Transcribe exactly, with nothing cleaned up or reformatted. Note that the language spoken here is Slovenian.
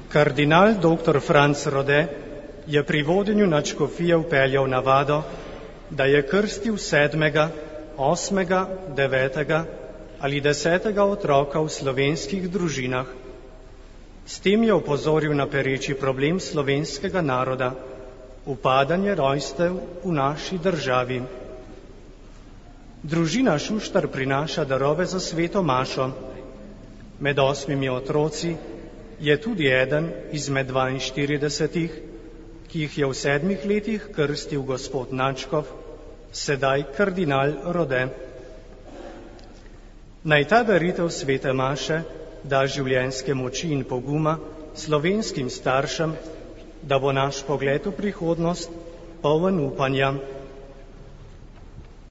Kardinal doktor Franc Rode je pri vodenju nadškofije vpeljal navado, da je krstil sedmega, osmega, devetega ali desetega otroka v slovenskih družinah. S tem je opozoril na pereči problem slovenskega naroda, upadanje rojstev v naši državi. Družina Šuštar prinaša darove za sveto mašo. Med osmimi otroci je tudi eden izmed dvainštiridesetih, ki jih je v sedmih letih krstil gospod Nadškof, sedaj kardinal Rode. Naj ta daritev svete maše da življenjske moči in poguma slovenskim staršem, da bo naš pogled v prihodnost poln upanja.